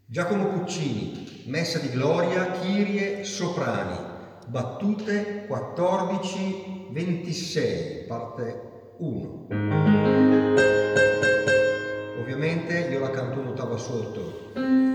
Giacomo Puccini, Messa di Gloria, Kyrie, soprani, battute 14-26, parte 1. Ovviamente io la canto un'ottava sotto.